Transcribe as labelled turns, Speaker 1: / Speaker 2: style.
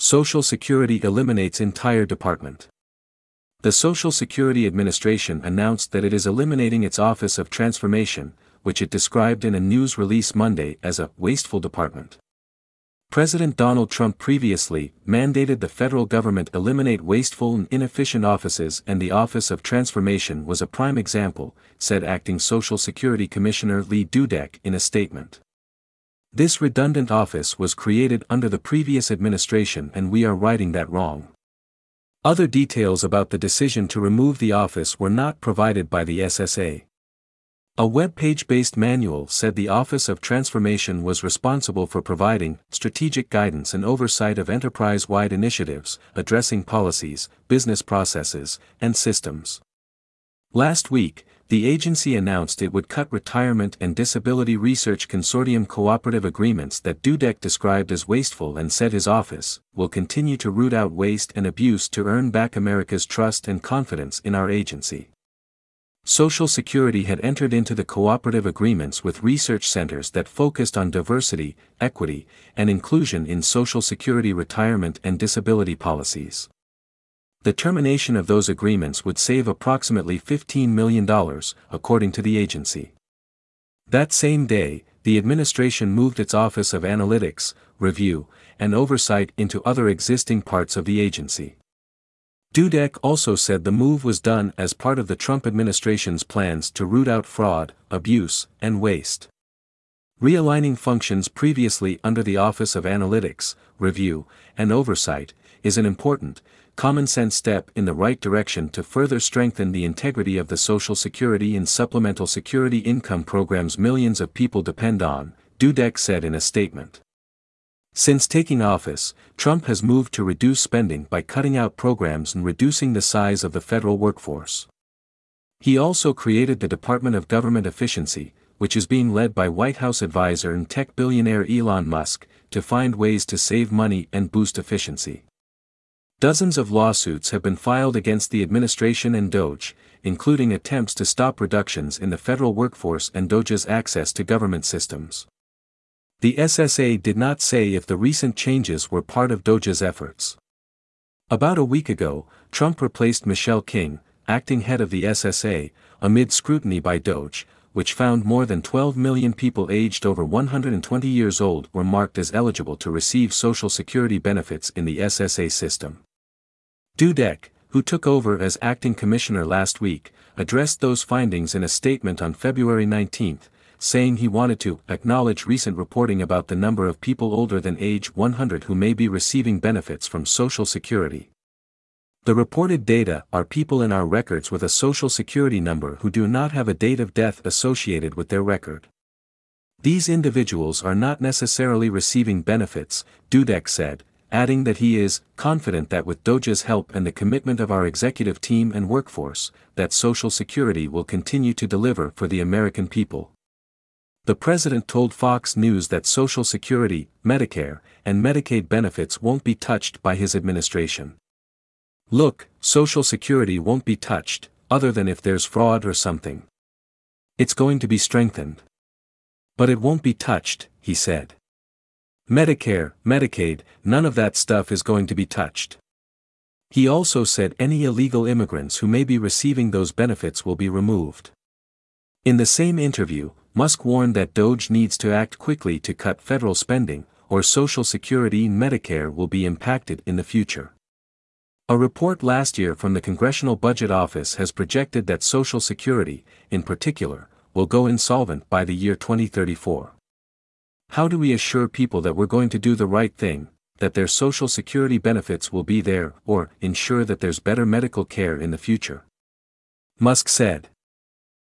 Speaker 1: Social Security eliminates entire department. The Social Security Administration announced that it is eliminating its Office of Transformation, which it described in a news release Monday as a wasteful department. President Donald Trump previously mandated the federal government eliminate wasteful and inefficient offices, and the Office of Transformation was a prime example, said Acting Social Security Commissioner Lee Dudek in a statement. This redundant office was created under the previous administration and we are righting that wrong. Other details about the decision to remove the office were not provided by the SSA. A web-page-based manual said the Office of Transformation was responsible for providing strategic guidance and oversight of enterprise-wide initiatives, addressing policies, business processes, and systems. Last week, the agency announced it would cut Retirement and Disability Research Consortium cooperative agreements that Dudek described as wasteful and said his office will continue to root out waste and abuse to earn back America's trust and confidence in our agency. Social Security had entered into the cooperative agreements with research centers that focused on diversity, equity, and inclusion in Social Security retirement and disability policies. The termination of those agreements would save approximately $15 million, according to the agency. That same day, the administration moved its Office of Analytics, Review, and Oversight into other existing parts of the agency. Dudek also said the move was done as part of the Trump administration's plans to root out fraud, abuse, and waste. Realigning functions previously under the Office of Analytics, Review, and Oversight is an important, common-sense step in the right direction to further strengthen the integrity of the Social Security and Supplemental Security income programs millions of people depend on, Dudek said in a statement. Since taking office, Trump has moved to reduce spending by cutting out programs and reducing the size of the federal workforce. He also created the Department of Government Efficiency, which is being led by White House advisor and tech billionaire Elon Musk, to find ways to save money and boost efficiency. Dozens of lawsuits have been filed against the administration and DOJ, including attempts to stop reductions in the federal workforce and DOJ's access to government systems. The SSA did not say if the recent changes were part of DOJ's efforts. About a week ago, Trump replaced Michelle King, acting head of the SSA, amid scrutiny by DOJ, which found more than 12 million people aged over 120 years old were marked as eligible to receive Social Security benefits in the SSA system. Dudek, who took over as acting commissioner last week, addressed those findings in a statement on February 19, saying he wanted to acknowledge recent reporting about the number of people older than age 100 who may be receiving benefits from Social Security. The reported data are people in our records with a Social Security number who do not have a date of death associated with their record. These individuals are not necessarily receiving benefits, Dudek said, adding that he is confident that with DOJ's help and the commitment of our executive team and workforce, that Social Security will continue to deliver for the American people. The president told Fox News that Social Security, Medicare, and Medicaid benefits won't be touched by his administration. Look, Social Security won't be touched, other than if there's fraud or something. It's going to be strengthened. But it won't be touched, he said. Medicare, Medicaid, none of that stuff is going to be touched. He also said any illegal immigrants who may be receiving those benefits will be removed. In the same interview, Musk warned that DOJ needs to act quickly to cut federal spending, or Social Security and Medicare will be impacted in the future. A report last year from the Congressional Budget Office has projected that Social Security, in particular, will go insolvent by the year 2034. How do we assure people that we're going to do the right thing, that their Social Security benefits will be there, or ensure that there's better medical care in the future? Musk said.